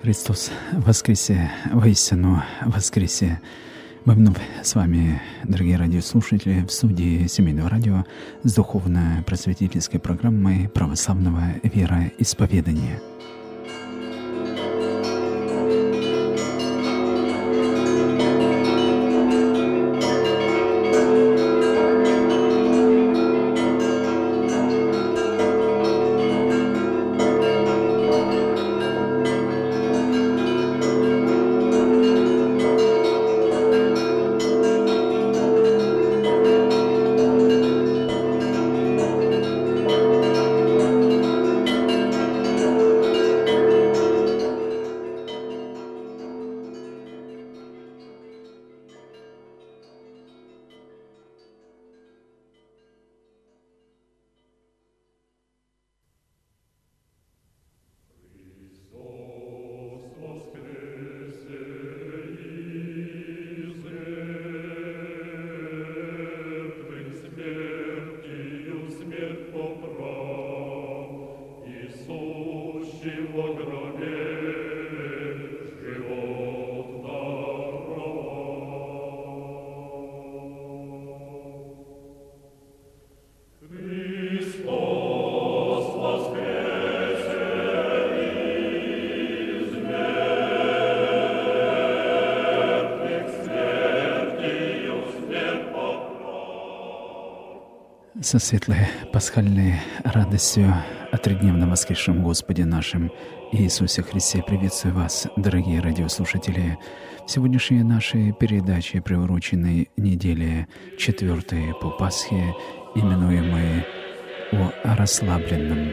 Христос воскресе, воистину воскресе. Мы вновь с вами, дорогие радиослушатели, в студии Семейного радио с духовно-просветительской программой православного вероисповедания. Со светлой пасхальной радостью о тридневно воскресшем Господе нашем Иисусе Христе приветствую вас, дорогие радиослушатели. В сегодняшней нашей передаче, приуроченной неделе 4 по Пасхе, именуемой «О расслабленном».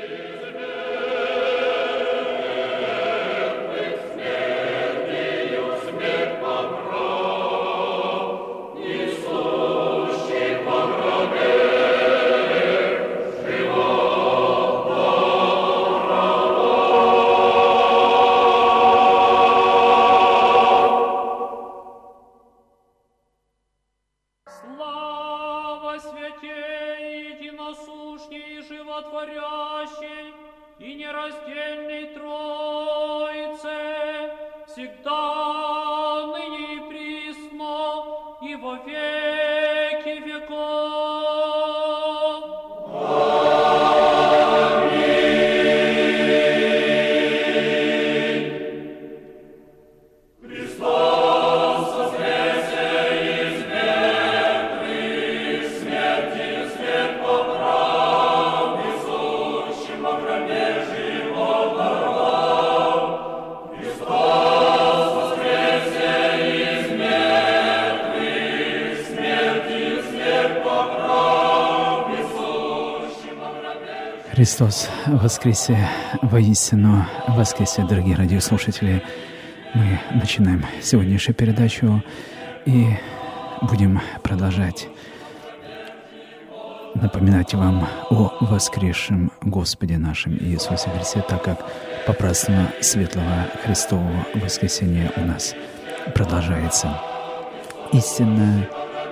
Христос воскресе, воистину воскресе, дорогие радиослушатели. Мы начинаем сегодняшнюю передачу и будем продолжать напоминать вам о воскресшем Господе нашем Иисусе Христе, так как по празднованию Светлого Христового воскресения у нас продолжается. Истинно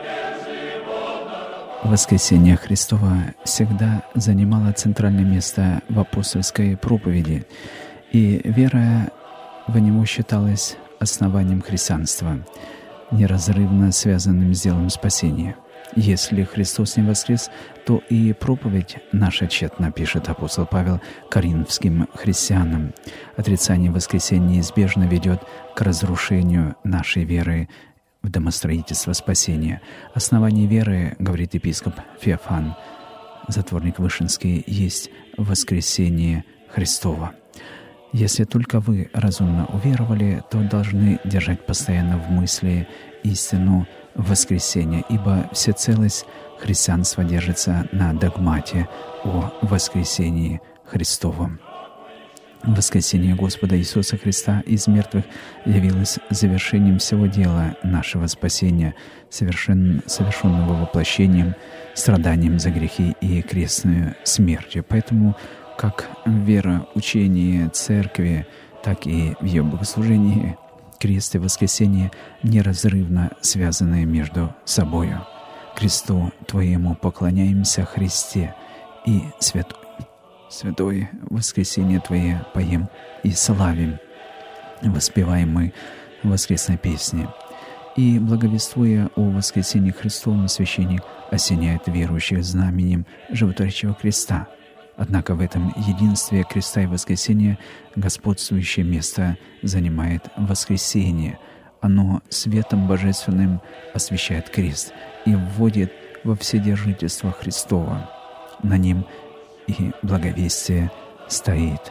воскресение Христово всегда занимало центральное место в апостольской проповеди, и вера в него считалась основанием христианства, неразрывно связанным с делом спасения. Если Христос не воскрес, то и проповедь наша тщетна, пишет апостол Павел коринфским христианам. Отрицание воскресения неизбежно ведет к разрушению нашей веры в домостроительство спасения. Основание веры, говорит епископ Феофан, затворник Вышинский, есть воскресение Христово. Если только вы разумно уверовали, то должны держать постоянно в мысли истину воскресения, ибо всецелость христианства держится на догмате о воскресении Христовом. Воскресение Господа Иисуса Христа из мертвых явилось завершением всего дела нашего спасения, совершенного воплощением, страданием за грехи и крестную смертью. Поэтому как в вероучении Церкви, так и в ее богослужении крест и воскресение неразрывно связаны между собою. Кресту Твоему поклоняемся, Христе, и святое воскресение Твое поем и славим. воспеваем мы в воскресной песне. И, благовествуя о воскресении Христовом, священник осеняет верующих знаменем животворящего креста. Однако в этом единстве креста и воскресения господствующее место занимает воскресение. Оно светом божественным освещает крест и вводит во вседержительство Христова. На нем и благовестие стоит.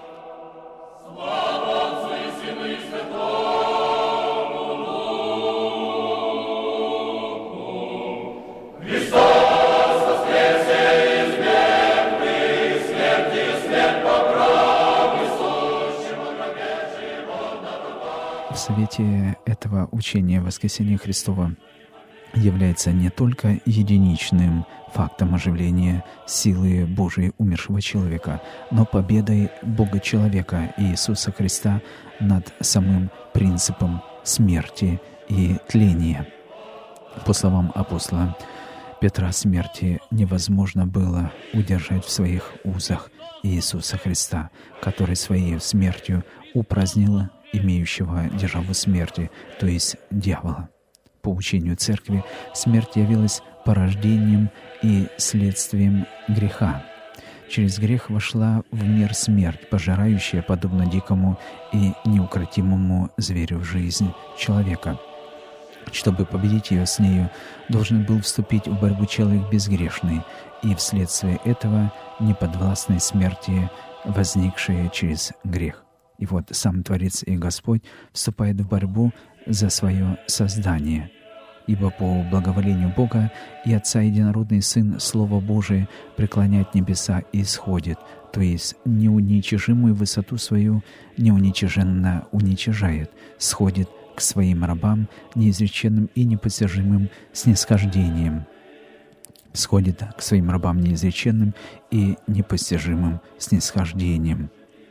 В свете этого учения воскресения Христова является не только единичным фактом оживления силы Божией умершего человека, но победой Бога-человека Иисуса Христа над самым принципом смерти и тления. По словам апостола Петра, смерти невозможно было удержать в своих узах Иисуса Христа, который своей смертью упразднил имеющего державу смерти, то есть дьявола. По учению Церкви, смерть явилась порождением и следствием греха. Через грех вошла в мир смерть, пожирающая, подобно дикому и неукротимому зверю, в жизнь человека. Чтобы победить ее с нею, должен был вступить в борьбу человек безгрешный, и вследствие этого неподвластной смерти, возникшей через грех. И вот сам Творец и Господь вступает в борьбу за свое создание. Ибо по благоволению Бога и Отца Единородный Сын Слово Божие преклоняет небеса и исходит, то есть неуничижимую высоту свою неуничиженно уничижает, сходит к своим рабам неизреченным и непостижимым снисхождением. Сходит к своим рабам неизреченным и непостижимым снисхождением.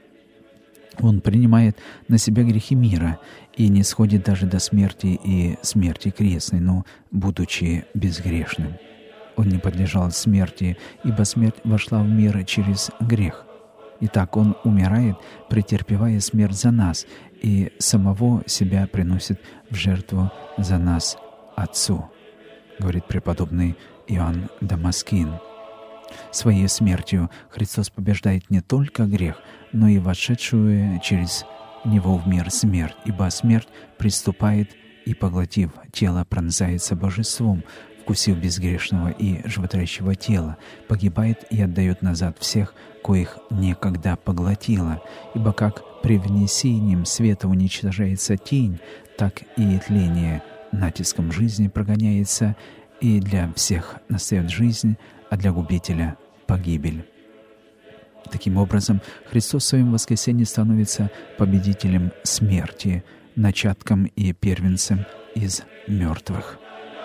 Он принимает на себя грехи мира и не сходит даже до смерти и смерти крестной, но будучи безгрешным. Он не подлежал смерти, ибо смерть вошла в мир через грех. Итак, Он умирает, претерпевая смерть за нас, и самого себя приносит в жертву за нас Отцу, говорит преподобный Иоанн Дамаскин. Своей смертью Христос побеждает не только грех, но и вошедшую через Него в мир смерть, ибо смерть приступает и, поглотив тело, пронзается божеством, вкусив безгрешного и животворящего тела, погибает и отдает назад всех, коих некогда поглотила. Ибо как привнесением света уничтожается тень, так и тление натиском жизни прогоняется, и для всех настает жизнь, а для губителя — погибель. Таким образом, Христос в своем воскресении становится победителем смерти, начатком и первенцем из мертвых.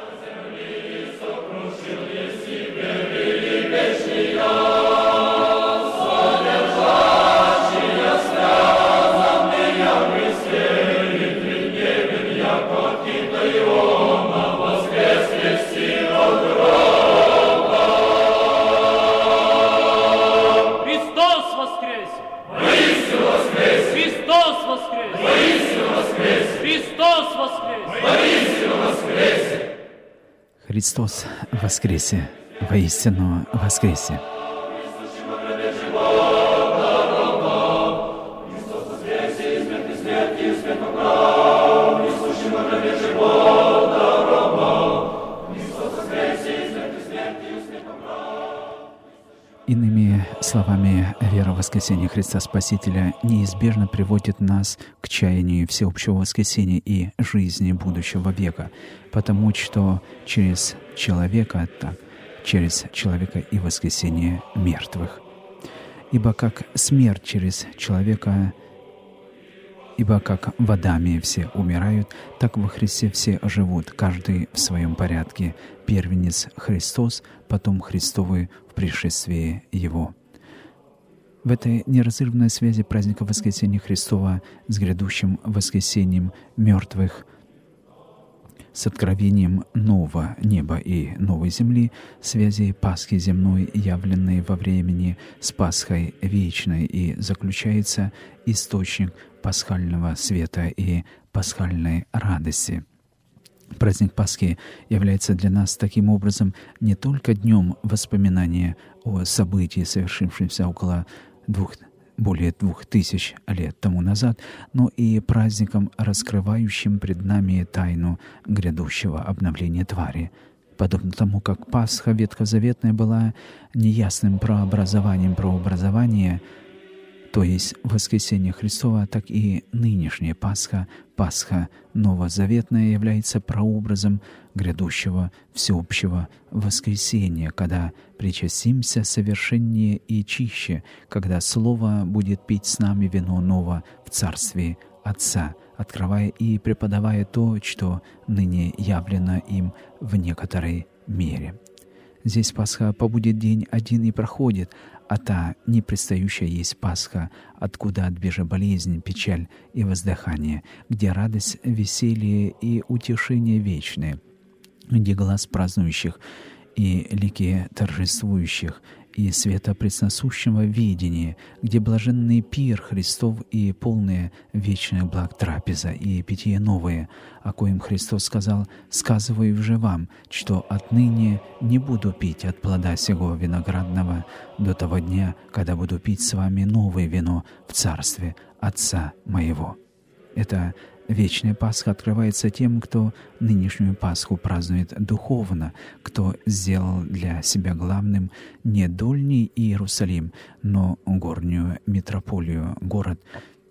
Христос воскресе! Воистину воскресе! Иными словами, вера в воскресение Христа Спасителя неизбежно приводит нас к чаянию всеобщего воскресения и жизни будущего века, потому что через человека и воскресение мертвых. Ибо как смерть через человека, ибо как в Адаме все умирают, так во Христе все оживут, каждый в своем порядке. Первенец Христос, потом Христовы в пришествии Его. В этой неразрывной связи праздника Воскресения Христова с грядущим воскресением мертвых, с откровением нового неба и новой земли, связи Пасхи земной, явленной во времени, с Пасхой вечной, и заключается источник пасхального света и пасхальной радости. Праздник Пасхи является для нас таким образом не только днем воспоминания о событии, совершившемся более 2000 лет тому назад, но и праздником, раскрывающим пред нами тайну грядущего обновления твари. Подобно тому, как Пасха ветхозаветная была неясным прообразованием, то есть воскресение Христова, так и нынешняя Пасха, Пасха новозаветная, является прообразом грядущего всеобщего воскресения, когда причастимся совершеннее и чище, когда Слово будет пить с нами вино ново в Царстве Отца, открывая и преподавая то, что ныне явлено им в некоторой мере. Здесь Пасха побудет день один и проходит, а та непредстающая есть Пасха, откуда отбежа болезнь, печаль и воздыхание, где радость, веселье и утешение вечные, где глаз празднующих и лики торжествующих, и света пресносущего видения, где блаженный пир Христов и полные вечных благ трапеза и питье новое, о коем Христос сказал: «Сказываю же вам, что отныне не буду пить от плода сего виноградного до того дня, когда буду пить с вами новое вино в Царстве Отца моего». Это вечная Пасха открывается тем, кто нынешнюю Пасху празднует духовно, кто сделал для себя главным не дольний Иерусалим, но горнюю метрополию, город,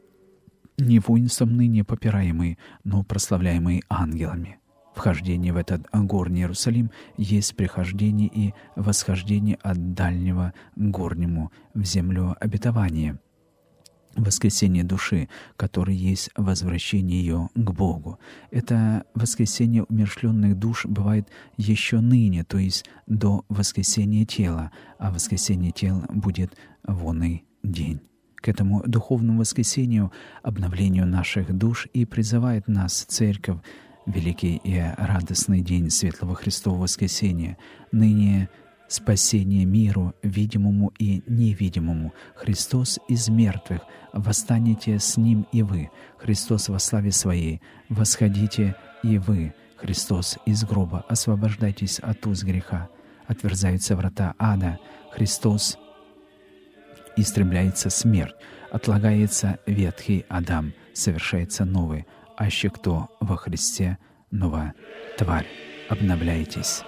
не воинством ныне попираемый, но прославляемый ангелами. Вхождение в этот горний Иерусалим есть прихождение и восхождение от дальнего к горнему в землю обетования. Воскресение души, которое есть возвращение ее к Богу. Это воскресение умерщвленных душ бывает еще ныне, то есть до воскресения тела, а воскресение тела будет в оный день. К этому духовному воскресению, обновлению наших душ и призывает нас Церковь великий и радостный день Светлого Христового воскресения, ныне спасение миру, видимому и невидимому. Христос из мертвых, восстанете с Ним и вы. Христос во славе Своей, восходите и вы. Христос из гроба, освобождайтесь от уз греха. Отверзаются врата ада. Христос, истребляется смерть. Отлагается ветхий Адам, совершается новый. Аще кто во Христе, нова тварь. Обновляйтесь.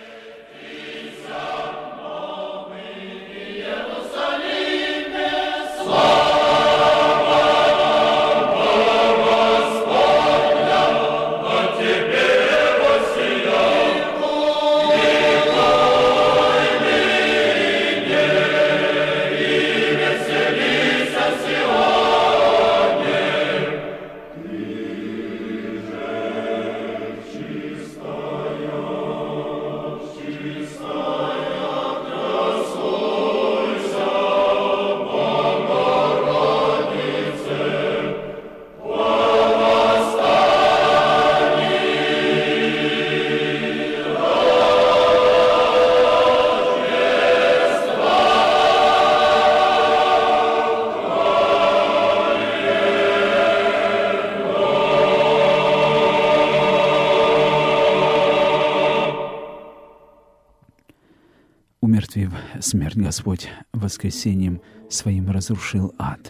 Умертвив смерть, Господь воскресением Своим разрушил ад.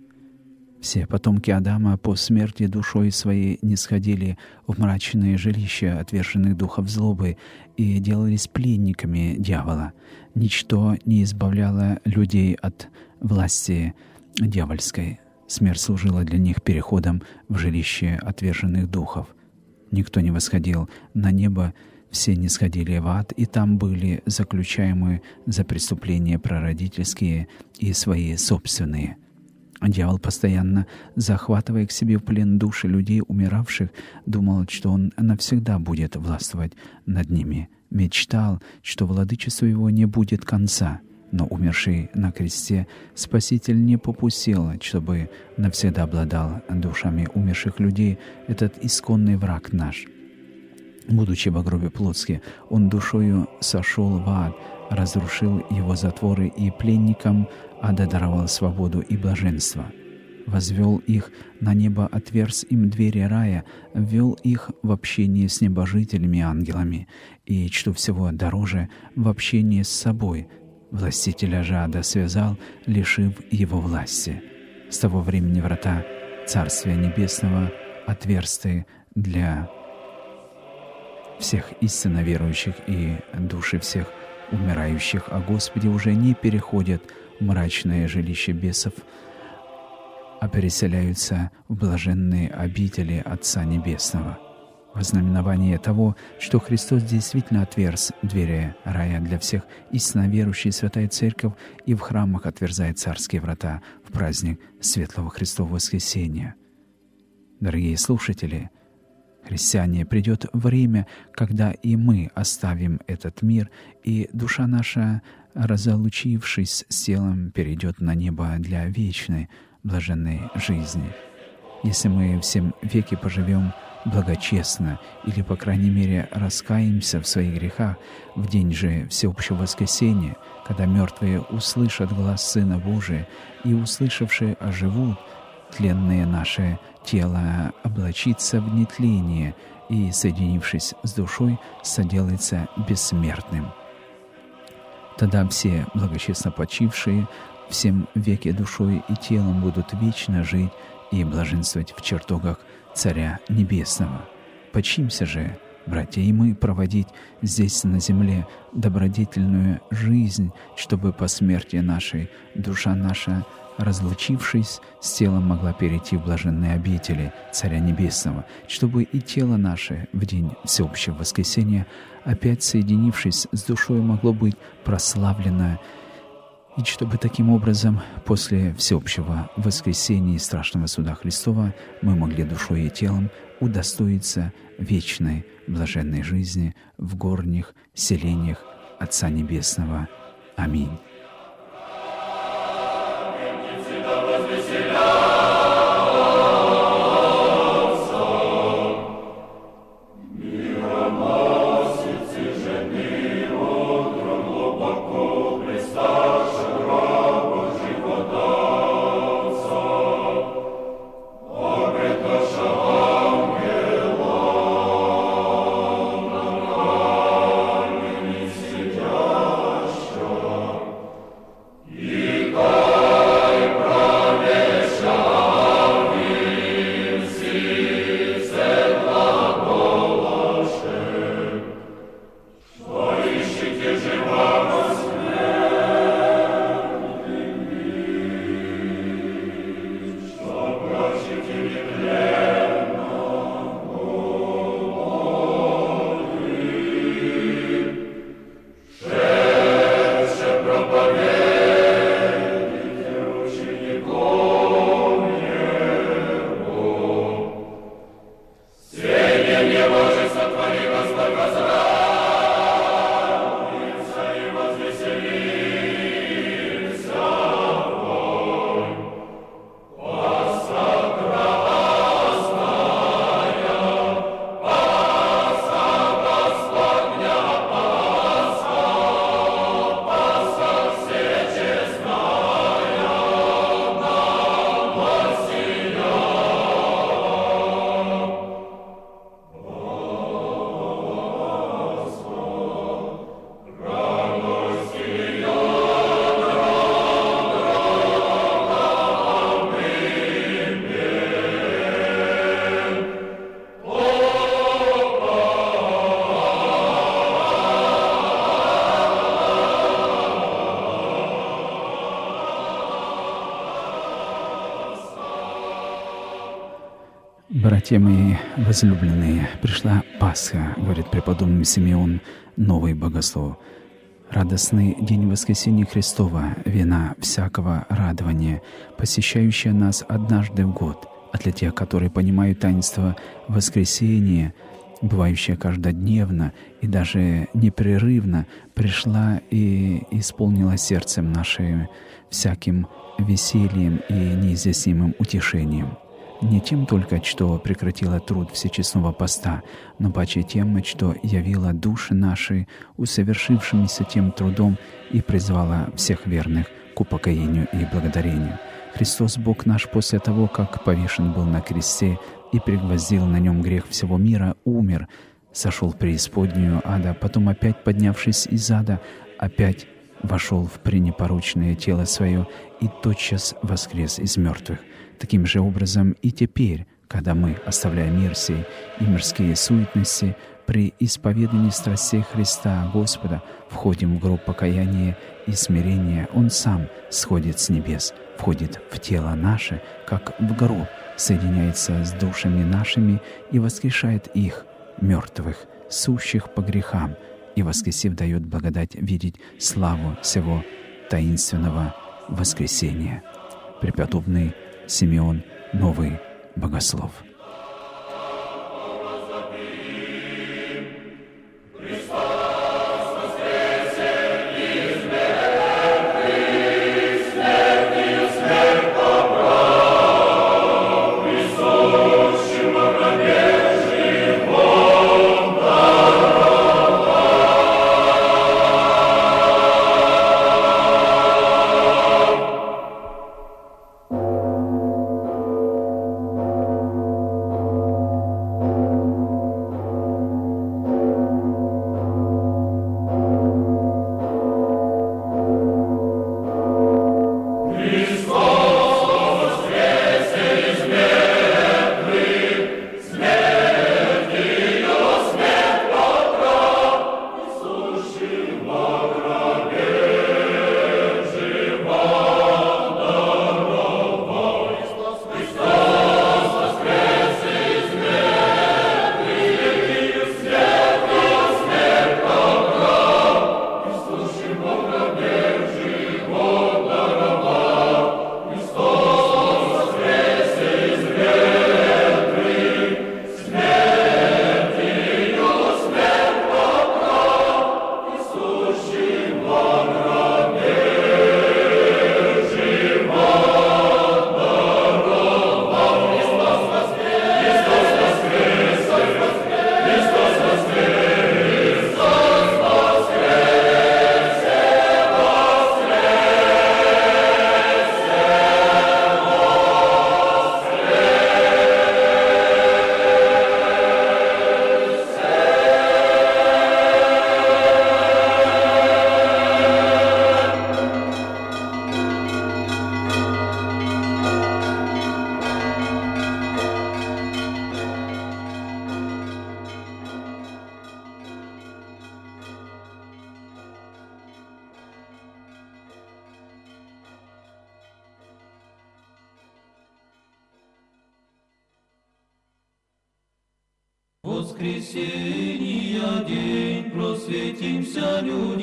Все потомки Адама по смерти душой своей нисходили в мрачные жилища отверженных духов злобы и делались пленниками дьявола. Ничто не избавляло людей от власти дьявольской. Смерть служила для них переходом в жилище отверженных духов. Никто не восходил на небо, все нисходили в ад, и там были заключаемы за преступления прародительские и свои собственные. Дьявол, постоянно захватывая к себе в плен души людей, умиравших, думал, что он навсегда будет властвовать над ними. Мечтал, что владычеству его не будет конца. Но умерший на кресте Спаситель не попустил, чтобы навсегда обладал душами умерших людей этот исконный враг наш. Будучи во гробе плотске, он душою сошел в ад, разрушил его затворы и пленникам ада даровал свободу и блаженство. возвел их на небо, отверз им двери рая, ввел их в общение с небожителями и ангелами, и, что всего дороже, в общение с собой. Властителя же ада связал, лишив его власти. С того времени врата Царствия Небесного отверсты для всех истинно верующих, и души всех умирающих о Господе уже не переходят в мрачное жилище бесов, а переселяются в блаженные обители Отца Небесного. Во знаменование того, что Христос действительно отверз двери рая для всех истинно верующих, Святая Церковь и в храмах отверзает царские врата в праздник Светлого Христового Воскресения. Дорогие слушатели, христиане, придет время, когда и мы оставим этот мир, и душа наша, разлучившись с телом, перейдет на небо для вечной, блаженной жизни. Если мы всем веки поживем благочестно или, по крайней мере, раскаемся в своих грехах, в день же всеобщего воскресения, когда мертвые услышат глас Сына Божия и, услышавшие, оживут, тленное наше тело облачится в нетление и, соединившись с душой, соделается бессмертным. Тогда все благочестно почившие всем веке душой и телом будут вечно жить и блаженствовать в чертогах Царя Небесного. Почимся же, братья, и мы проводить здесь на земле добродетельную жизнь, чтобы по смерти нашей душа наша, разлучившись с телом, могла перейти в блаженные обители Царя Небесного, чтобы и тело наше в день всеобщего воскресения, опять соединившись с душой, могло быть прославлено, и чтобы таким образом после всеобщего воскресения и страшного суда Христова мы могли душой и телом удостоиться вечной блаженной жизни в горних селениях Отца Небесного. Аминь. Братья мои возлюбленные, пришла Пасха, говорит преподобный Симеон, новый богослов. Радостный день воскресения Христова, вина всякого радования, посещающая нас однажды в год, а для тех, которые понимают таинство воскресения, бывающее каждодневно и даже непрерывно, пришла и исполнила сердцем нашим всяким весельем и неизъяснимым утешением. Не тем только, что прекратила труд всечестного поста, но паче тем, что явила души наши усовершившимися тем трудом и призвала всех верных к упокоению и благодарению. Христос, Бог наш, после того, как повешен был на кресте и пригвоздил на нем грех всего мира, умер, сошел в преисподнюю ада, потом опять поднявшись из ада, опять вошел в пренепорочное тело свое и тотчас воскрес из мертвых. Таким же образом и теперь, когда мы, оставляя мир сей и мирские суетности, при исповедании страстей Христа Господа входим в гроб покаяния и смирения, Он сам сходит с небес, входит в тело наше, как в гроб, соединяется с душами нашими и воскрешает их, мертвых, сущих по грехам, и, воскресив, дает благодать видеть славу сего таинственного воскресения. Преподобный Симеон Новый Богослов. Воскресения день, просветимся,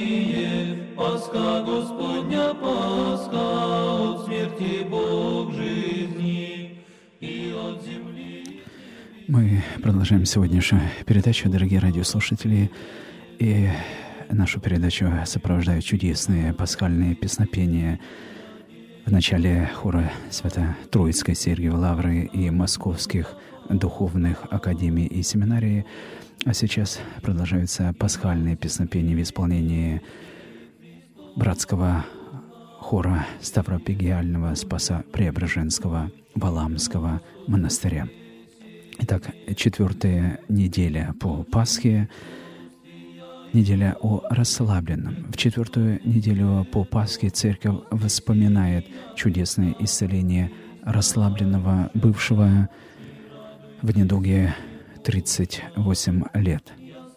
люди, Пасха Господня, Пасха, от смерти Бог жизни и от земли. Мы продолжаем сегодняшнюю передачу, дорогие радиослушатели, и нашу передачу сопровождают чудесные пасхальные песнопения в начале хора Свято-Троицкой Сергиевой Лавры и московских духовных академий и семинарий. А сейчас продолжаются пасхальные песнопения в исполнении братского хора Ставропигиального Спаса-Преображенского Валамского монастыря. Итак, 4-я неделя по Пасхе, неделя о расслабленном. В 4-ю неделю по Пасхе Церковь вспоминает чудесное исцеление расслабленного бывшего в недуге 38 лет.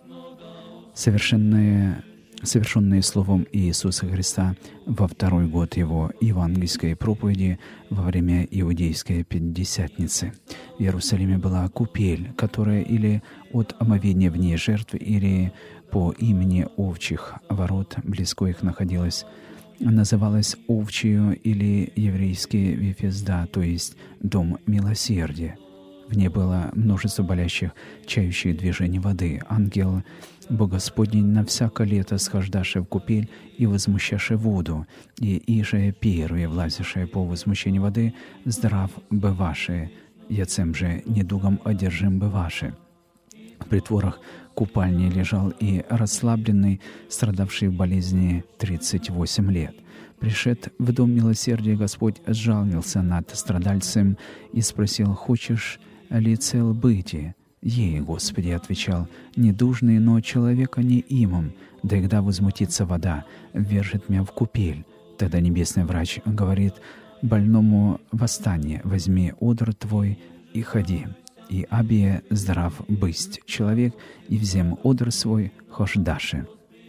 Совершенные словом Иисуса Христа во 2-й год Его евангельской проповеди во время Иудейской Пятидесятницы. В Иерусалиме была купель, которая или от омовения в ней жертв, или по имени Овчих ворот, близко их находилась, называлась Овчию или еврейский Вифезда, то есть Дом милосердия. В ней было множество болящих, чающих движений воды. Ангел Богосподний на всяко лето схождаше в купель и возмущаше воду, и иже первые, влазившие по возмущению воды, здрав бываше, яцем же недугом одержим бываше. В притворах купальни лежал и расслабленный, страдавший в болезни 38 лет. Пришед в дом милосердия, Господь сжалился над страдальцем и спросил: «Хочешь ли цел быти?» «Ей, Господи», — отвечал, «недужный, но человека не имам, да когда возмутится вода, ввержет меня в купель». Тогда небесный врач говорит больному: «Восстание, возьми одр твой и ходи». И абие здрав бысть человек, и взем одр свой хождаши.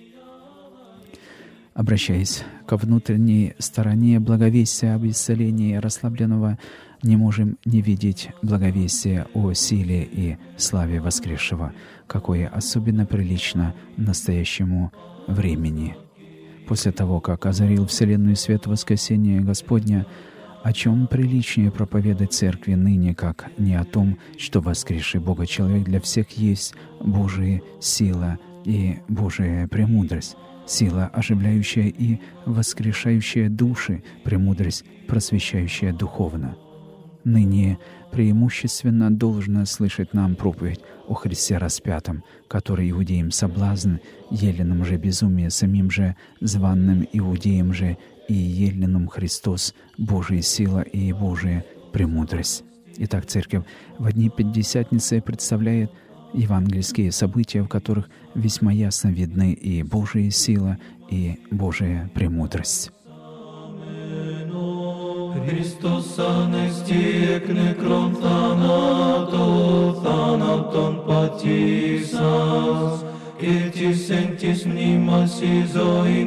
Обращаясь ко внутренней стороне благовестия об исцелении расслабленного, не можем не видеть благовестия о силе и славе воскресшего, какое особенно прилично настоящему времени. После того, как озарил вселенную свет воскресения Господня, о чем приличнее проповедать церкви ныне, как не о том, что воскресший Бога человек для всех есть Божия сила и Божия премудрость, сила, оживляющая и воскрешающая души, премудрость, просвещающая духовно. Ныне преимущественно должно слышать нам проповедь о Христе распятом, который иудеям соблазн, еленам же безумие, самим же званным иудеям же и еленам Христос, Божия сила и Божия премудрость. Итак, Церковь в дни Пятидесятницы представляет евангельские события, в которых весьма ясно видны и Божия сила, и Божия премудрость. Χριστός ανεστιέκνε κρον θάνατον πατήσας, και της εν της μνήμας η ζωήν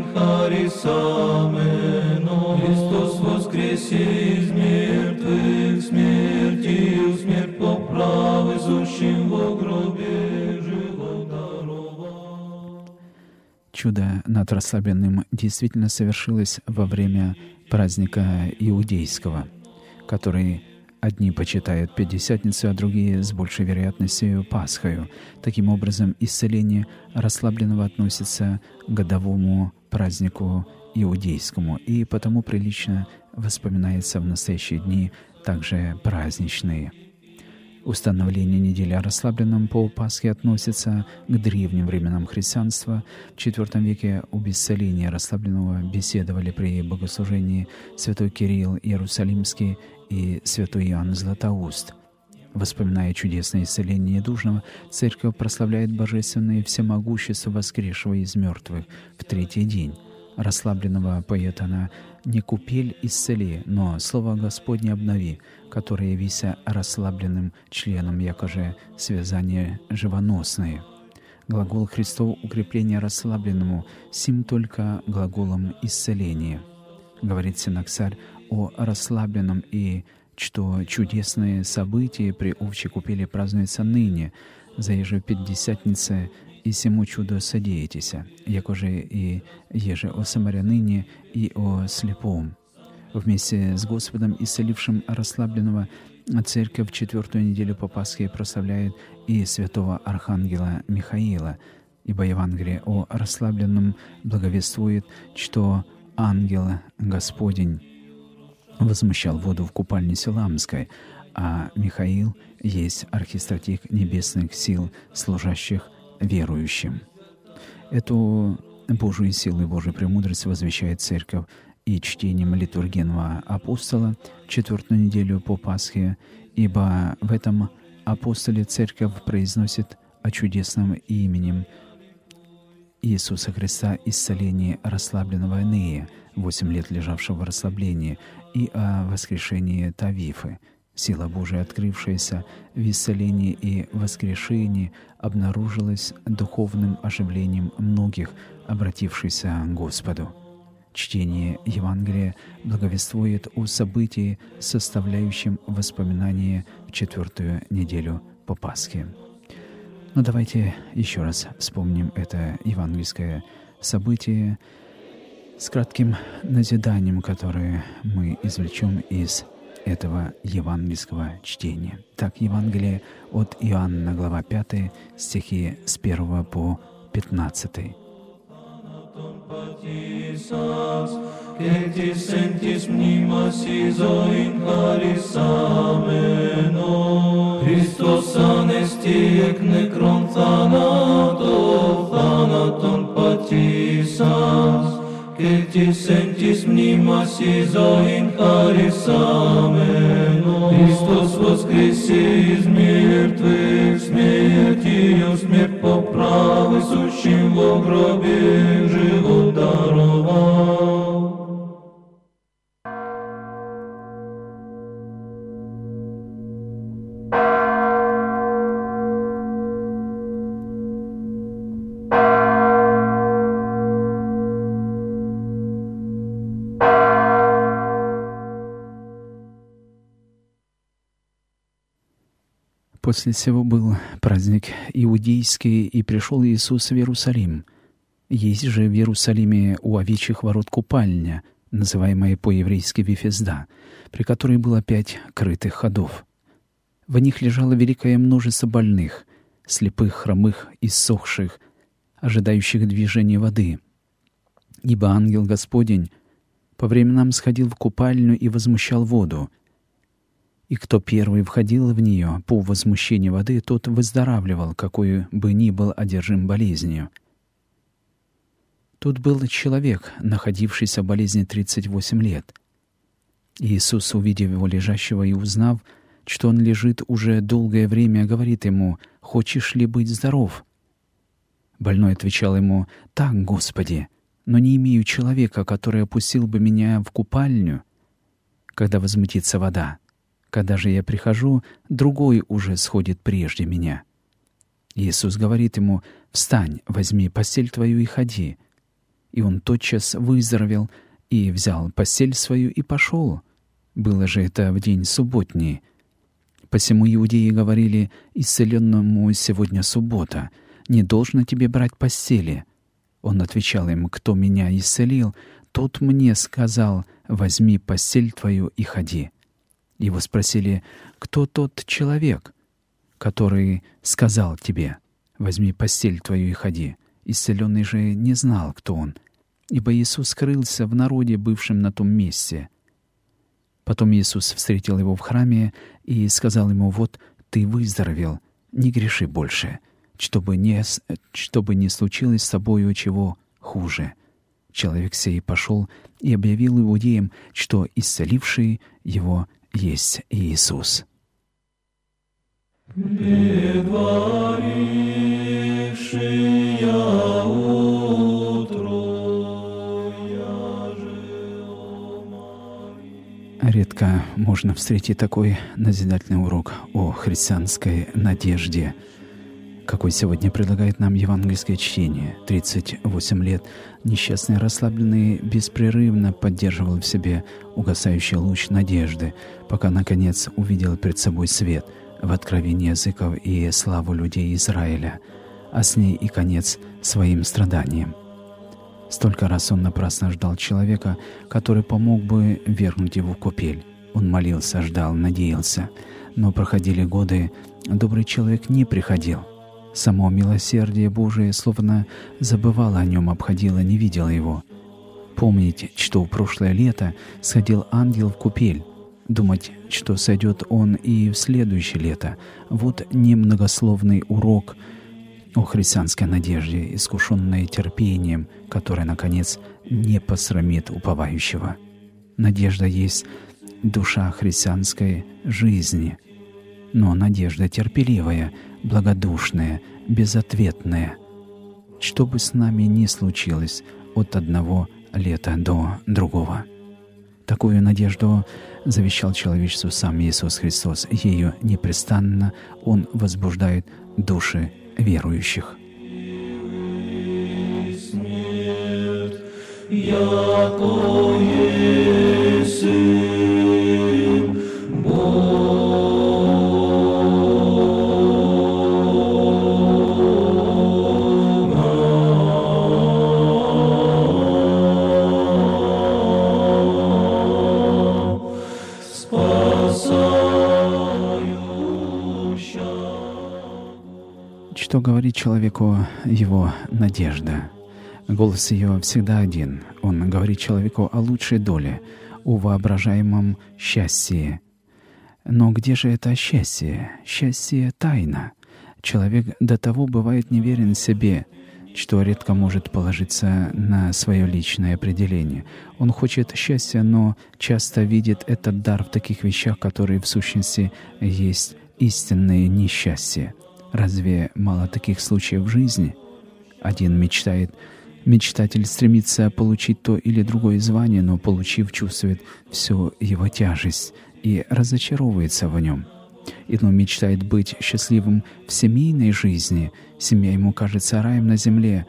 χαρισάμενο. Χριστός воскресе из мертвых, смертью смерть поправы, зущим во гробе живот даровал. Чудо над расслабленным действительно совершилось во время праздника иудейского, который одни почитают Пятидесятницу, а другие с большей вероятностью Пасхою. Таким образом, исцеление расслабленного относится к годовому празднику иудейскому, и потому прилично воспоминается в настоящие дни также праздничные. Установление недели о расслабленном по Пасхе относится к древним временам христианства. В IV веке об исцелении расслабленного беседовали при богослужении святой Кирилл Иерусалимский и святой Иоанн Златоуст. Воспоминая чудесное исцеление недужного, Церковь прославляет божественное всемогущество воскресшего из мертвых в третий день. Расслабленного поет она: «Не купель исцели, но слово Господне обнови, которое вися расслабленным членом, якоже связание живоносное». Глагол Христов укрепления расслабленному сим только глаголом исцеления. Говорит Синаксарь о расслабленном, и что чудесные события при овчей купели празднуются ныне, заеже в Пятидесятнице, и сему чудо содеятеся, якоже и еже о самарянине и о слепом. Вместе с Господом, исцелившим расслабленного, Церковь в четвертую неделю по Пасхе прославляет и святого архангела Михаила, ибо Евангелие о расслабленном благовествует, что ангел Господень возмущал воду в купальне Силамской, а Михаил есть архистратиг небесных сил, служащих верующим. Эту Божию силу и Божию премудрость возвещает Церковь и чтением литургенного апостола в четвертую неделю по Пасхе, ибо в этом апостоле Церковь произносит о чудесном именем Иисуса Христа исцелении расслабленного Энея, 8 лет лежавшего в расслаблении, и о воскрешении Тавифы. Сила Божия, открывшаяся в исцелении и воскрешении, обнаружилась духовным оживлением многих, обратившихся к Господу. Чтение Евангелия благовествует о событии, составляющем воспоминание в четвертую неделю по Пасхе. Но давайте еще раз вспомним это евангельское событие с кратким назиданием, которое мы извлечем из этого евангельского чтения. Так, Евангелие от Иоанна, глава 5, стихи с 1 по 15. que sentis mnimas iso in charis ameno. Christos anesti ec necron thanaton patisas, que sentis mnimas iso in charis ameno. Christos воскресе из мертвых, смертью смерть поправы, сущим во гробе живот даровал. После сего был праздник иудейский, и пришел Иисус в Иерусалим. Есть же в Иерусалиме у овечьих ворот купальня, называемая по-еврейски Вифезда, при которой было 5 крытых ходов. В них лежало великое множество больных, слепых, хромых, иссохших, ожидающих движения воды. Ибо ангел Господень по временам сходил в купальню и возмущал воду. И кто первый входил в нее по возмущению воды, тот выздоравливал, какой бы ни был одержим болезнью. Тут был человек, находившийся в болезни 38 лет. Иисус, увидев его лежащего и узнав, что он лежит уже долгое время, говорит ему: «Хочешь ли быть здоров?» Больной отвечал ему: «Так, Господи, но не имею человека, который опустил бы меня в купальню, когда возмутится вода. Когда же я прихожу, другой уже сходит прежде меня». Иисус говорит ему: «Встань, возьми постель твою и ходи». И он тотчас выздоровел и взял постель свою и пошел. Было же это в день субботний. Посему иудеи говорили исцеленному: «Сегодня суббота, не должно тебе брать постели». Он отвечал им: «Кто меня исцелил, тот мне сказал: возьми постель твою и ходи». Его спросили: «Кто тот человек, который сказал тебе: возьми постель твою и ходи?» Исцеленный же не знал, кто он, ибо Иисус скрылся в народе, бывшем на том месте. Потом Иисус встретил его в храме и сказал ему: «Вот ты выздоровел, не греши больше, чтобы не случилось с тобою чего хуже». Человек сей пошел и объявил иудеям, что исцеливший его есть Иисус. Редко можно встретить такой назидательный урок о христианской надежде, какой сегодня предлагает нам евангельское чтение. 38 лет несчастный расслабленный беспрерывно поддерживал в себе угасающий луч надежды, пока, наконец, увидел пред собой свет в откровении языков и славу людей Израиля, а с ней и конец своим страданиям. Столько раз он напрасно ждал человека, который помог бы вернуть его в купель. Он молился, ждал, надеялся. Но проходили годы, добрый человек не приходил. Само милосердие Божие словно забывало о нем, обходило, не видело его. Помнить, что в прошлое лето сходил ангел в купель, думать, что сойдет он и в следующее лето. Вот немногословный урок о христианской надежде, искушенной терпением, которое, наконец, не посрамит уповающего. Надежда есть душа христианской жизни, но надежда терпеливая, благодушная, безответная. Что бы с нами ни случилось от одного лета до другого. Такую надежду завещал человечеству сам Иисус Христос. Ею непрестанно Он возбуждает души верующих. Что говорит человеку его надежда? Голос ее всегда один. Он говорит человеку о лучшей доле, о воображаемом счастье. Но где же это счастье? Счастье — тайна. Человек до того бывает неверен себе, что редко может положиться на свое личное определение. Он хочет счастья, но часто видит этот дар в таких вещах, которые в сущности есть истинное несчастье. Разве мало таких случаев в жизни? Один мечтатель стремится получить то или другое звание, но, получив, чувствует всю его тяжесть и разочаровывается в нем. Иной мечтает быть счастливым в семейной жизни. Семья ему кажется раем на земле.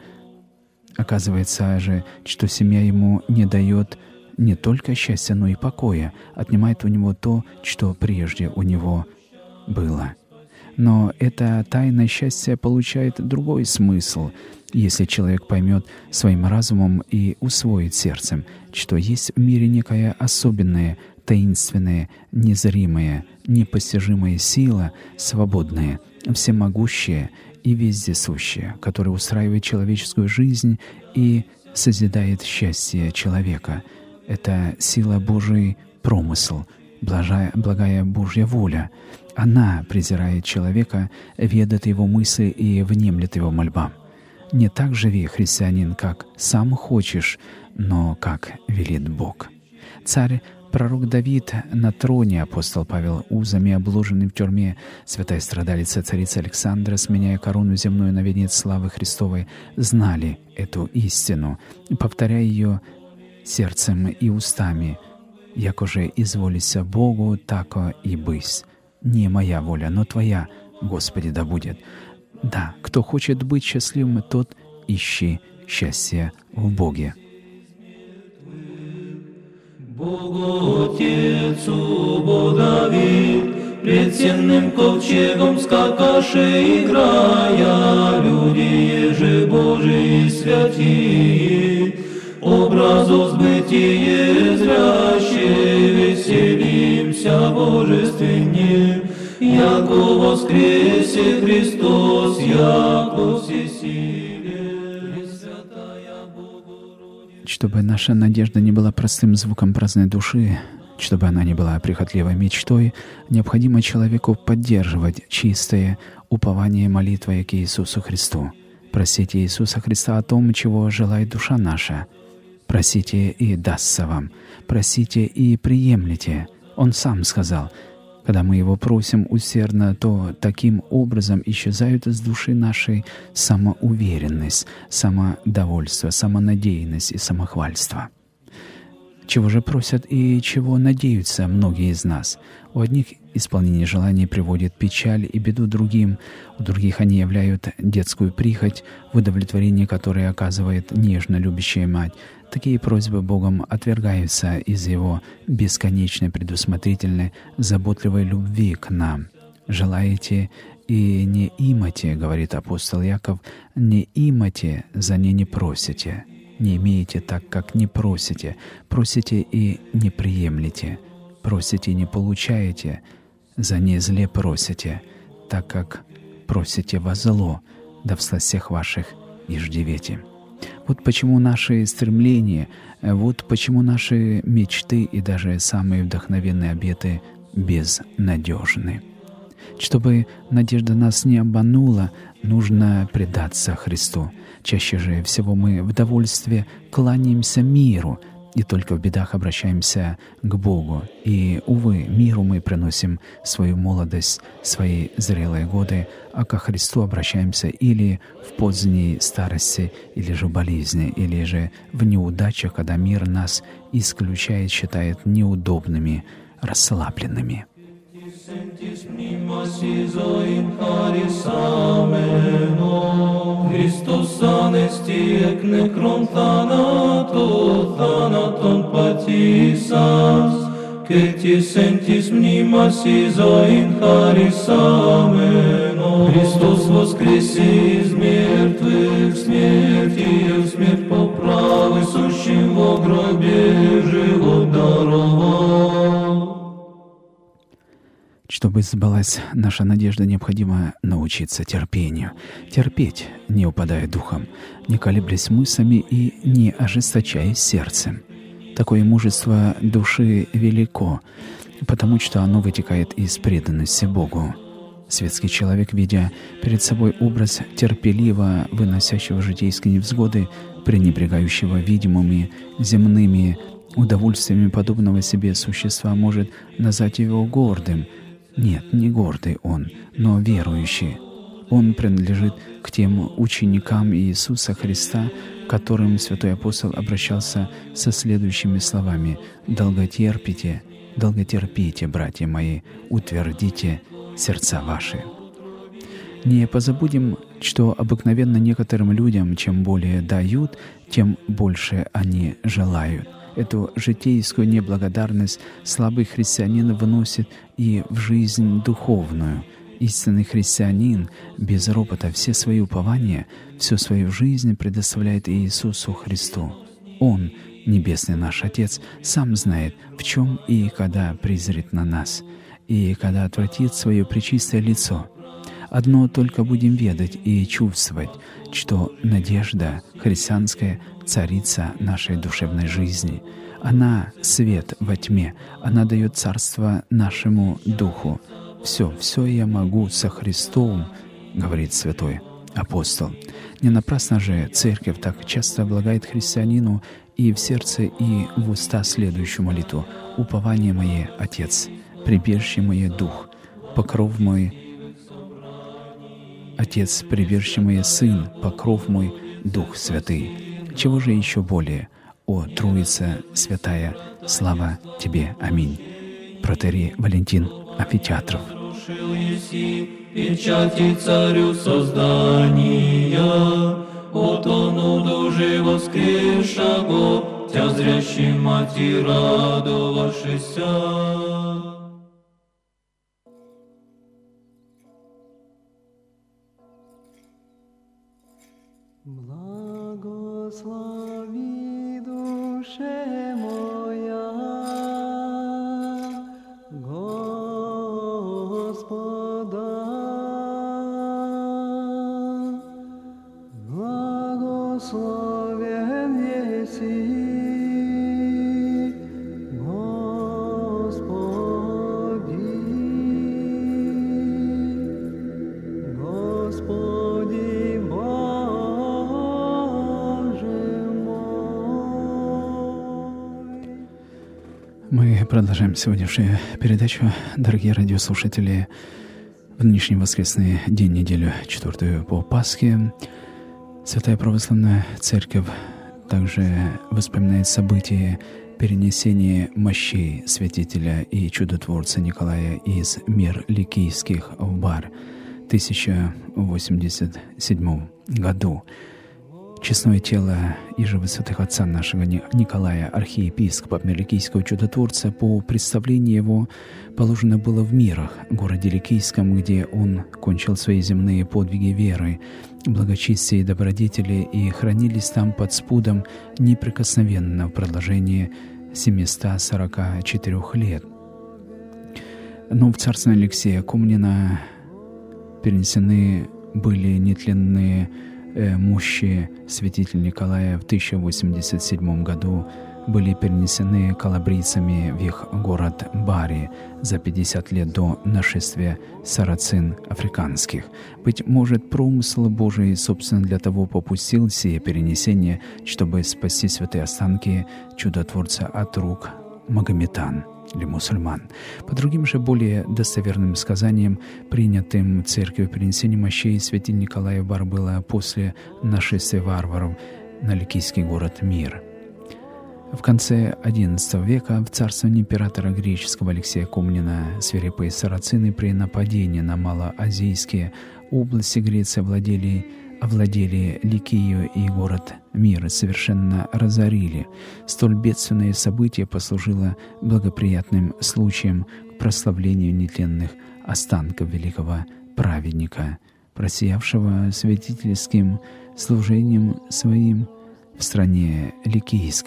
Оказывается же, что семья ему не дает не только счастья, но и покоя, отнимает у него то, что прежде у него было. Но это тайное счастье получает другой смысл, если человек поймет своим разумом и усвоит сердцем, что есть в мире некая особенная, таинственная, незримая, непостижимая сила, свободная, всемогущая и вездесущая, которая устраивает человеческую жизнь и созидает счастье человека. Это сила Божий промысл, благая Божья воля. Она презирает человека, ведает его мысли и внемлет его мольбам. Не так живи, христианин, как сам хочешь, но как велит Бог. Пророк Давид на троне, апостол Павел узами обложенный в тюрьме, святая страдалица царица Александра, сменяя корону земную на венец славы Христовой, знали эту истину, повторяя ее сердцем и устами, «Якоже изволися Богу, тако и бысь. Не моя воля, но Твоя, Господи, да будет». Да, кто хочет быть счастливым, тот ищи счастье в Боге. Богу Отецу, Бо Давид, пред сенным ковчегом скакаше играя, люди же Божии святые, образу сбытие зряще, веселимся божественне, яко воскресе Христос, яко всесилие, Пресвятая Богородица. Чтобы наша надежда не была простым звуком праздной души, чтобы она не была прихотливой мечтой, необходимо человеку поддерживать чистое упование молитвой к Иисусу Христу. Просите Иисуса Христа о том, чего желает душа наша. Просите, и дастся вам. Просите, и приемлете. Он сам сказал: когда мы Его просим усердно, то таким образом исчезают из души нашей самоуверенность, самодовольство, самонадеянность и самохвальство. Чего же просят и чего надеются многие из нас? У одних исполнение желаний приводит печаль и беду другим, у других они являют детскую прихоть, в удовлетворении которой оказывает нежно любящая мать. Такие просьбы Богом отвергаются из Его бесконечной, предусмотрительной, заботливой любви к нам. «Желаете и не имате, — говорит апостол Яков, — не имате, за не просите. Не имеете так, как не просите. Просите и не приемлете. Просите и не получаете, за не зле просите, так как просите во зло, да в сластях ваших иждивете». Вот почему наши стремления, вот почему наши мечты и даже самые вдохновенные обеты безнадежны. Чтобы надежда нас не обманула, нужно предаться Христу. Чаще же всего мы в довольстве кланяемся миру и только в бедах обращаемся к Богу. И, увы, миру мы приносим свою молодость, свои зрелые годы, а ко Христу обращаемся или в поздней старости, или же в болезни, или же в неудачах, когда мир нас исключает, считает неудобными, расслабленными. Χριστός ανέστη εκ νεκρών θάνατον πατήσας, και της εν της μνήμας εις ζωήν χαρισάμενο. Χριστός воскреси из мертвых, смертью смерть поправы, сущим во гробе живот даровал. Чтобы сбылась наша надежда, необходимо научиться терпению. Терпеть, не упадая духом, не колеблясь мыслями и не ожесточаясь сердцем. Такое мужество души велико, потому что оно вытекает из преданности Богу. Светский человек, видя перед собой образ терпеливо выносящего житейские невзгоды, пренебрегающего видимыми земными удовольствиями подобного себе существа, может назвать его гордым. Нет, не гордый он, но верующий. Он принадлежит к тем ученикам Иисуса Христа, к которым святой апостол обращался со следующими словами: «Долготерпите, братья мои, утвердите сердца ваши». Не позабудем, что обыкновенно некоторым людям, чем более дают, тем больше они желают. Эту житейскую неблагодарность слабый христианин выносит и в жизнь духовную. Истинный христианин без ропота все свои упования, всю свою жизнь предоставляет Иисусу Христу. Он, Небесный наш Отец, сам знает, в чем и когда презрит на нас, и когда отвратит свое пречистое лицо. Одно только будем ведать и чувствовать, что надежда христианская — царица нашей душевной жизни. Она — свет во тьме, она дает царство нашему духу. «Все я могу со Христом», — говорит святой апостол. Не напрасно же Церковь так часто облагает христианину и в сердце, и в уста следующую молитву: «Упование мое, Отец, прибежище мое, Дух, покров мой, Отец, прибежище мое, Сын, покров мой, Дух Святый». Чего же еще более? О Троица Святая, слава Тебе! Аминь. Протоиерей Валентин Амфитеатров. Печати царю создания, от ону дужи воскресшего, тя зрящий мати радовавшися. Благослови душе моя Господа, благословен еси Господи, Господи Боже мой. Мы продолжаем сегодняшнюю передачу, дорогие радиослушатели, в нынешний воскресный день, неделю 4 по Пасхе. Святая Православная Церковь также вспоминает события перенесения мощей святителя и чудотворца Николая из мир Ликийских в Бар в 1087 году. Честное тело Ижевы святых отца нашего Николая, архиепископа Ликийского чудотворца, по представлению его положено было в Мирах, городе Ликийском, где он кончил свои земные подвиги веры, благочестия и добродетели, и хранились там под спудом неприкосновенно в продолжении 744 лет. Но в царстве Алексея Комнина перенесены были нетленные мощи святителя Николая. В 1087 году были перенесены калабрийцами в их город Бари за 50 лет до нашествия сарацин африканских. Быть может, промысл Божий, собственно, для того попустил сие перенесение, чтобы спасти святые останки чудотворца от рук магометан или мусульман. По другим же более достоверным сказаниям, принятым Церковью перенесение мощей святителя Николая в Бар было после нашествия варваров на Ликийский город Мир. В конце XI века в царствовании императора греческого Алексея Комнина свирепые сарацины при нападении на малоазийские области Греции овладели Ликию и город Мир, совершенно разорили. Столь бедственное событие послужило благоприятным случаем к прославлению нетленных останков великого праведника, просиявшего святительским служением своим в стране Ликийской.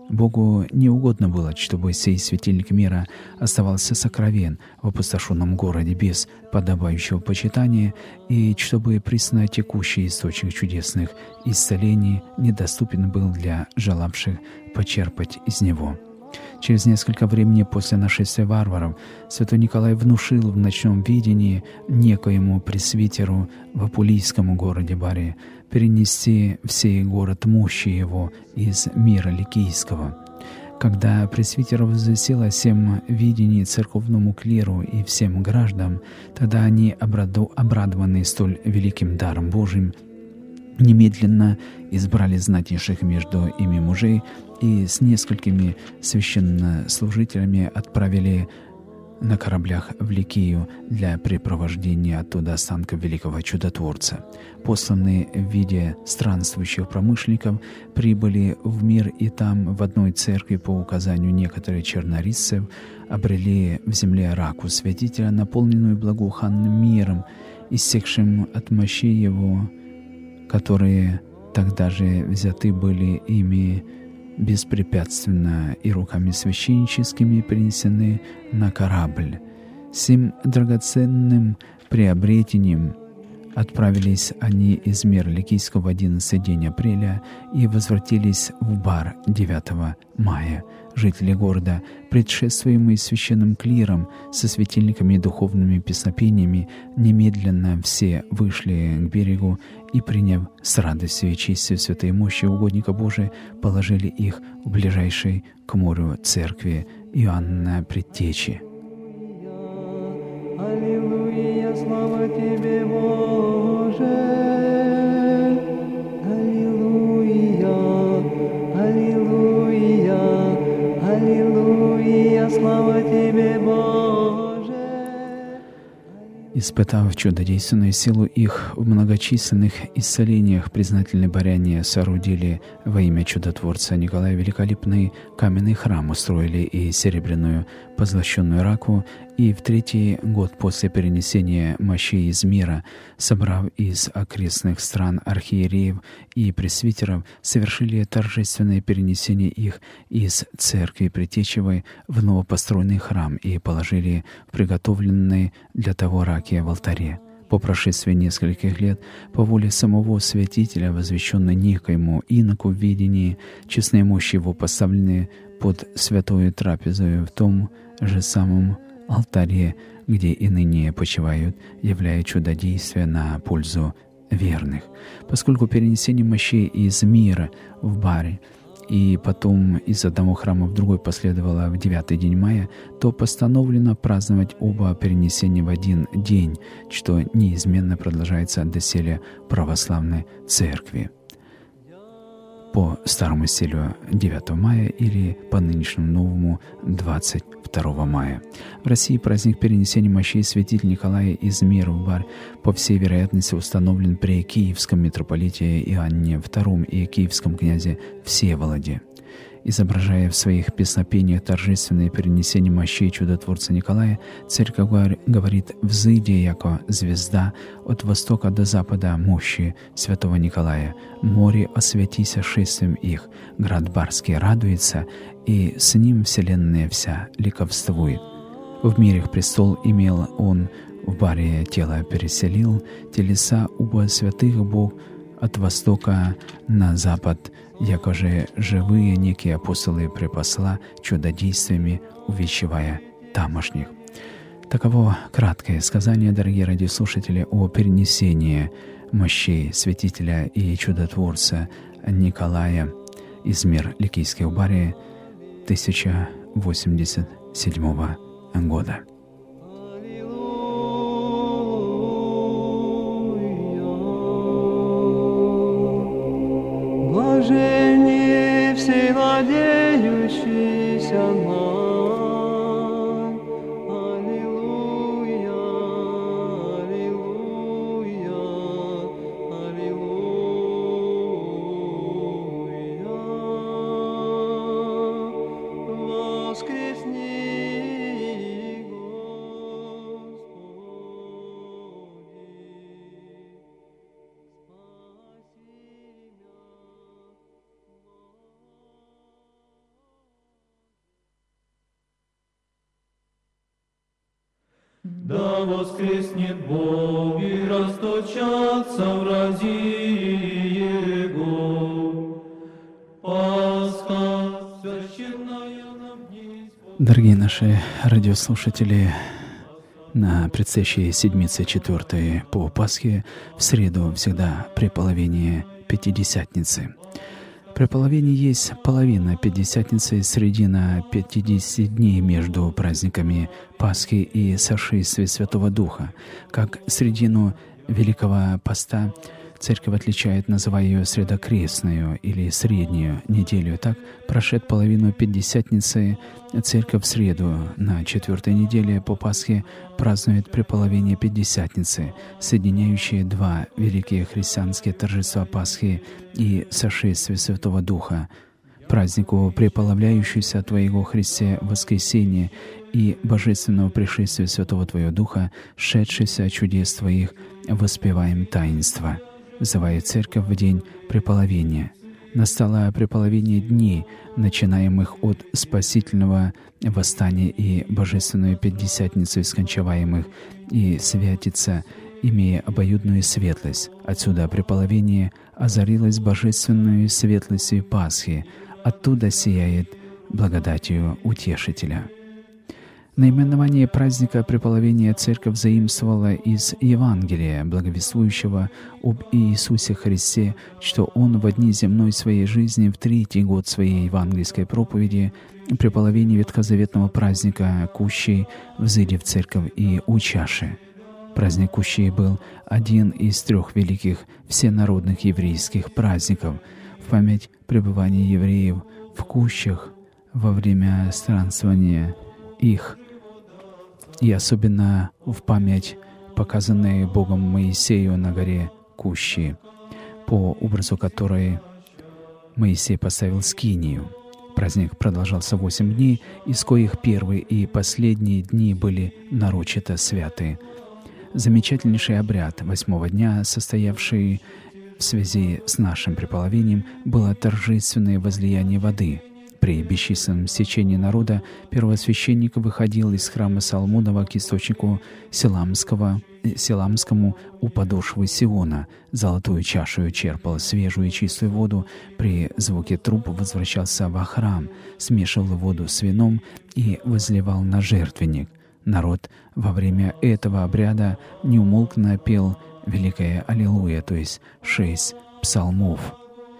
Богу не угодно было, чтобы сей светильник мира оставался сокровен в опустошенном городе без подобающего почитания, и чтобы присно текущий источник чудесных исцелений недоступен был для желавших почерпать из него. Через несколько времени после нашествия варваров святой Николай внушил в ночном видении некоему пресвитеру в Апулийском городе Баре перенести в сей город мощи его из мира ликийского. Когда пресвитер возвестил о сем видении церковному клиру и всем гражданам, тогда они, обрадованные столь великим даром Божиим, немедленно избрали знатнейших между ими мужей и с несколькими священнослужителями отправили на кораблях в Ликию для препровождения оттуда останков великого чудотворца. Посланные в виде странствующих промышленников прибыли в мир, и там в одной церкви по указанию некоторых чернорисцев обрели в земле раку святителя, наполненную благоуханным миром, иссекшим от мощей его, которые тогда же взяты были ими беспрепятственно и руками священническими принесены на корабль. Сим драгоценным приобретением отправились они из мира Ликийского в 11 день апреля и возвратились в Бар 9 мая. Жители города, предшествуемые священным клиром со светильниками и духовными песнопениями, немедленно все вышли к берегу и, приняв с радостью и честью святые мощи угодника Божия, положили их в ближайшей к морю церкви Иоанна Предтечи. Аллилуйя, слава Тебе, Боже! Аллилуйя, аллилуйя, аллилуйя, слава Тебе, Боже! Испытав чудодейственную силу их в многочисленных исцелениях, признательные баряне соорудили во имя чудотворца Николая великолепный каменный храм, устроили и серебряную позлощенную раку, и в 3-й год после перенесения мощей из мира, собрав из окрестных стран архиереев и пресвитеров, совершили торжественное перенесение их из церкви Предтечевой в новопостроенный храм и положили в приготовленные для того раки в алтаре. По прошествии нескольких лет, по воле самого святителя, возвещенной некоему иноку в видении, честные мощи его поставлены под святою трапезою в том же самом алтаре, где и ныне почивают, являя чудодействие на пользу верных. Поскольку перенесение мощей из мира в Баре и потом из одного храма в другой последовало в 9-й день мая, то постановлено праздновать оба перенесения в один день, что неизменно продолжается доселе православной церкви. По старому стилю 9 мая или по нынешнему новому 22 мая. В России праздник перенесения мощей святителя Николая из мира в Бар по всей вероятности установлен при киевском митрополите Иоанне II и киевском князе Всеволоде. Изображая в своих песнопениях торжественное перенесение мощей чудотворца Николая, церковь говорит: «Взыди, яко звезда, от востока до запада мощи святого Николая. Море осветися шествием их, град Барский радуется, и с ним вселенная вся ликовствует. В мирах престол имел он, в Баре тело переселил, телеса уба святых Бог от востока на запад, яко же живые некие апостолы припасла чудодействиями, увещевая тамошних». Таково краткое сказание, дорогие радиослушатели, о перенесении мощей святителя и чудотворца Николая из мир Ликийский в Баре 1087 года. Блаженнее все надеющиеся на Да воскреснет Бог и расточатся врази Его. Пасха священная нам дни. Дорогие наши радиослушатели, на предстоящей седмице 4 по Пасхе в среду всегда при половине Пятидесятницы. При половине есть половина Пятидесятницы, средина 50 дней между праздниками Пасхи и сошествия Святого Духа. Как средину Великого Поста Церковь отличает, называя ее средокрестную или среднюю неделю. Так, прошед половину Пятидесятницы, Церковь в среду на 4-й неделе по Пасхе празднует при половине Пятидесятницы, соединяющие два великие христианские торжества Пасхи и сошествия Святого Духа, празднику преполавляющуюся Твоего Христе воскресения и божественного пришествия Святого Твоего Духа, шедшийся чудес Твоих, воспеваем таинство. Взывает Церковь в день преполовения. Настало преполовение дней, начинаемых от спасительного восстания и божественную Пятидесятницу скончаваемых, и святится, имея обоюдную светлость. Отсюда преполовение озарилось божественную светлостью Пасхи, оттуда сияет благодатью Утешителя. Наименование праздника преполовения Церковь заимствовала из Евангелия, благовествующего об Иисусе Христе, что Он в дни земной своей жизни, в 3-й год своей евангельской проповеди, при половине ветхозаветного праздника Кущей, взыди в Церковь и у чаши. Праздник Кущей был один из 3 великих всенародных еврейских праздников в память пребывания евреев в Кущах во время странствования их, и особенно в память, показанной Богом Моисею на горе Кущи, по образу которой Моисей поставил скинию. Праздник продолжался 8 дней, из коих первые и последние дни были нарочито святы. Замечательнейший обряд 8-го дня, состоявший в связи с нашим преполовением, было торжественное возлияние воды. При бесчисленном стечении народа первосвященник выходил из храма Соломонова к источнику Силамскому у подошвы Сиона. Золотую чашу черпал свежую и чистую воду. При звуке труб возвращался во храм, смешивал воду с вином и возливал на жертвенник. Народ во время этого обряда неумолкно пел «Великое Аллилуйя», то есть 6 псалмов,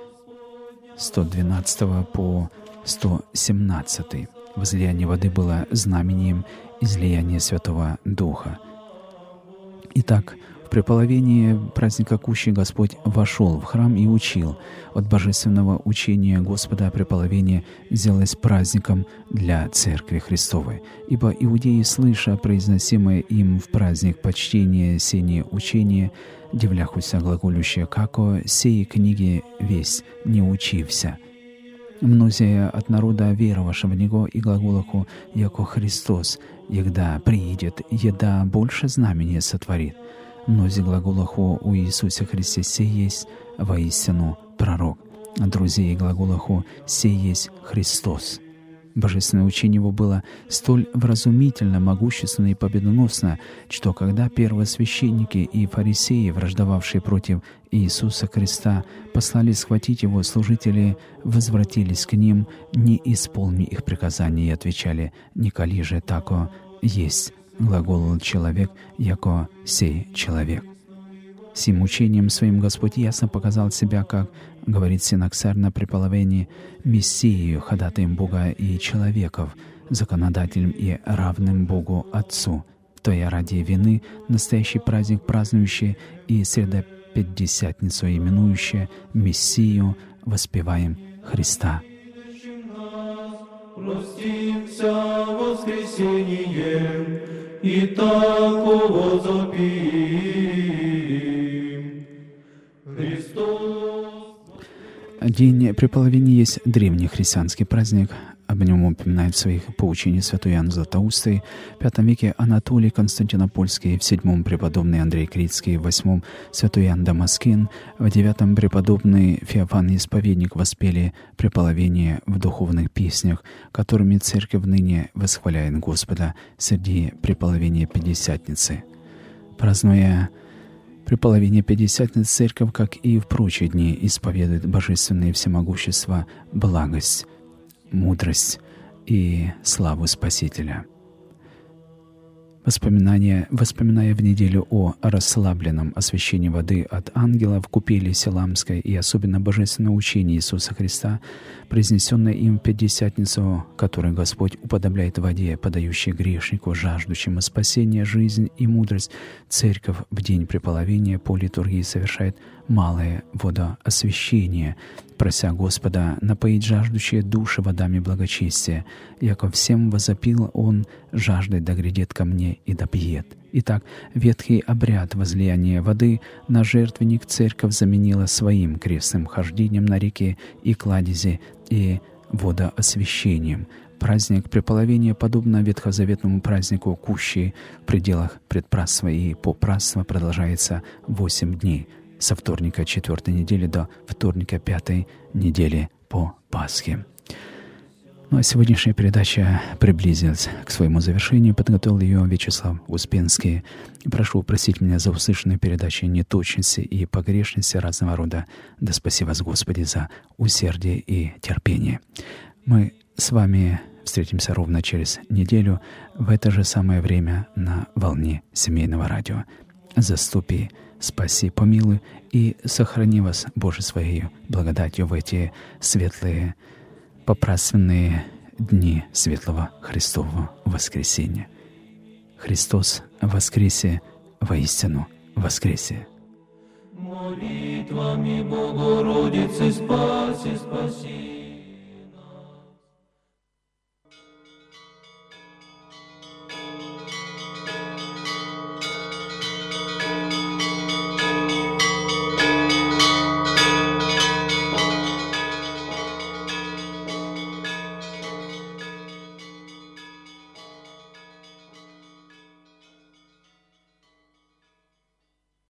112 по 117. Возлияние воды было знамением излияния Святого Духа. Итак, в преполовении праздника Кущи Господь вошел в храм и учил. От божественного учения Господа преполовение сделалось праздником для Церкви Христовой. Ибо иудеи, слыша произносимое им в праздник почтение сие учение, дивляхуся глаголющее, како сей книги весь не учився. Мнозия от народа веровавшего в Него и глаголаху, яко Христос, егда приидет, еда больше знамения сотворит. Мнози глаголаху у Иисусе Христе сей есть воистину пророк. Друзей глаголаху сей есть Христос. Божественное учение Его было столь вразумительно, могущественно и победоносно, что когда первосвященники и фарисеи, враждовавшие против Иисуса Христа, послали схватить Его, служители возвратились к ним, не исполнив их приказаний, и отвечали: «Николи же тако есть глаголал человек, яко сей человек». Сим учением своим Господь ясно показал себя, как, говорит Синаксар на преполовении, Мессию, ходатаем Бога и человеков, законодателем и равным Богу Отцу. То я ради вины настоящий праздник празднующий и средопятидесятницу именующий Мессию воспеваем Христа. Простимся воскресением и тако возопим. Христос. День преполовения есть древний христианский праздник, об нем упоминает в своих поучениях святой Иоанн Златоустый, в V веке Анатолий Константинопольский, в VII преподобный Андрей Критский, в VIII святой Иоанн Дамаскин, в IX преподобный Феофан Исповедник воспели преполовение в духовных песнях, которыми Церковь ныне восхваляет Господа среди преполовения Пятидесятницы. Празднуя преполовение Пятидесятницы, Церковь, как и в прочие дни, исповедует божественное всемогущество, благость, мудрость и славу Спасителя. Воспоминая в неделю о расслабленном освящении воды от ангела в купели Силамской и особенно божественное учение Иисуса Христа, произнесенное им в Пятидесятницу, которое Господь уподобляет воде, подающей грешнику, жаждущему спасения, жизнь и мудрость, Церковь в день преполовения по литургии совершает малое водоосвящение, прося Господа напоить жаждущие души водами благочестия, яко всем возопил Он, жаждет да грядет ко мне и допьет. Итак, ветхий обряд возлияния воды на жертвенник Церковь заменила своим крестным хождением на реке и кладези и водоосвящением. Праздник преполовения, подобно ветхозаветному празднику Кущи, в пределах предпраздства и попраздства продолжается 8 дней, со вторника 4-й недели до вторника 5-й недели по Пасхе. Ну а сегодняшняя передача приблизилась к своему завершению. Подготовил ее Вячеслав Успенский. Прошу простить меня за услышанные передачи неточности и погрешности разного рода. Да спаси вас, Господи, за усердие и терпение. Мы с вами встретимся ровно через неделю в это же самое время на волне семейного радио. Заступи, спаси, помилуй и сохрани вас, Боже, Своей благодатью в эти светлые, попраздненные дни светлого Христового воскресения. Христос воскресе, воистину воскресе. Молитвами Богородицы спаси